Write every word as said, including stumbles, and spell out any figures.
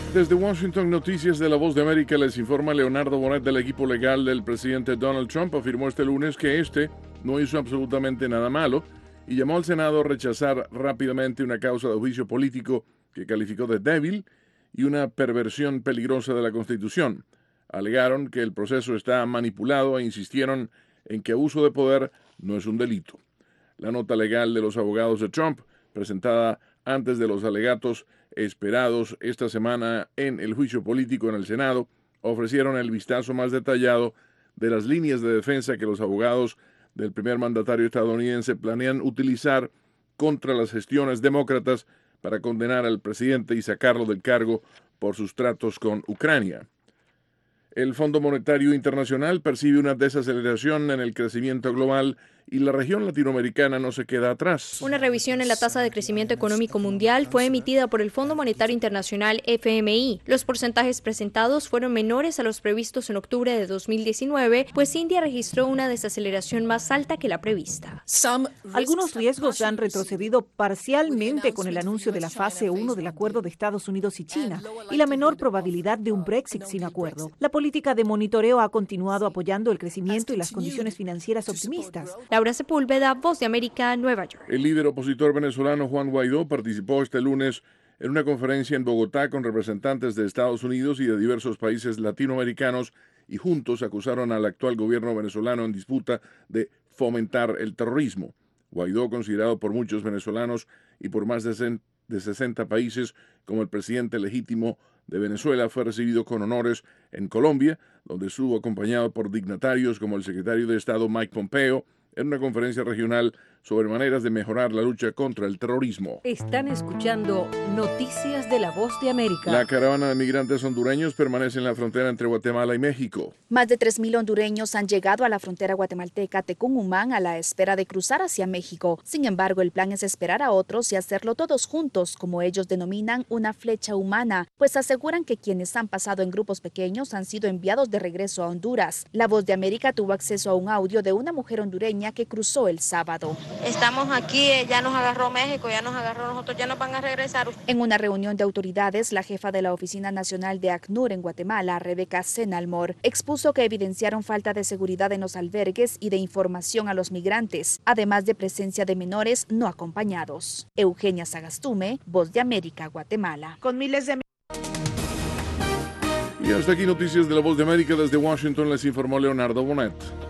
Desde Washington, Noticias de la Voz de América, les informa Leonardo Bonet del equipo legal del presidente Donald Trump. Afirmó este lunes que este no hizo absolutamente nada malo y llamó al Senado a rechazar rápidamente una causa de juicio político que calificó de débil y una perversión peligrosa de la Constitución. Alegaron que el proceso está manipulado e insistieron en que abuso de poder no es un delito. La nota legal de los abogados de Trump, presentada antes de los alegatos esperados esta semana en el juicio político en el Senado, ofrecieron el vistazo más detallado de las líneas de defensa que los abogados del primer mandatario estadounidense planean utilizar contra las gestiones demócratas para condenar al presidente y sacarlo del cargo por sus tratos con Ucrania. El Fondo Monetario Internacional percibe una desaceleración en el crecimiento global y la región latinoamericana no se queda atrás. Una revisión en la tasa de crecimiento económico mundial fue emitida por el Fondo Monetario Internacional F M I. Los porcentajes presentados fueron menores a los previstos en octubre de dos mil diecinueve, pues India registró una desaceleración más alta que la prevista. Algunos riesgos han retrocedido parcialmente con el anuncio de la fase uno del acuerdo de Estados Unidos y China y la menor probabilidad de un Brexit sin acuerdo. La política de monitoreo ha continuado apoyando el crecimiento y las condiciones financieras optimistas. Laura Sepúlveda, Voz de América, Nueva York. El líder opositor venezolano Juan Guaidó participó este lunes en una conferencia en Bogotá con representantes de Estados Unidos y de diversos países latinoamericanos y juntos acusaron al actual gobierno venezolano en disputa de fomentar el terrorismo. Guaidó, considerado por muchos venezolanos y por más de sesenta países como el presidente legítimo de Venezuela, fue recibido con honores en Colombia, donde estuvo acompañado por dignatarios como el secretario de Estado Mike Pompeo, en una conferencia regional sobre maneras de mejorar la lucha contra el terrorismo. Están escuchando Noticias de la Voz de América. La caravana de migrantes hondureños permanece en la frontera entre Guatemala y México. Más de tres mil hondureños han llegado a la frontera guatemalteca Tecún-Humán a la espera de cruzar hacia México. Sin embargo, el plan es esperar a otros y hacerlo todos juntos, como ellos denominan una flecha humana, pues aseguran que quienes han pasado en grupos pequeños han sido enviados de regreso a Honduras. La Voz de América tuvo acceso a un audio de una mujer hondureña que cruzó el sábado. Estamos aquí, ya nos agarró México, ya nos agarró nosotros, ya nos van a regresar. En una reunión de autoridades, la jefa de la Oficina Nacional de ACNUR en Guatemala, Rebeca Senalmor, expuso que evidenciaron falta de seguridad en los albergues y de información a los migrantes, además de presencia de menores no acompañados. Eugenia Sagastume, Voz de América, Guatemala. Con miles de Y hasta aquí Noticias de la Voz de América. Desde Washington les informó Leonardo Bonet.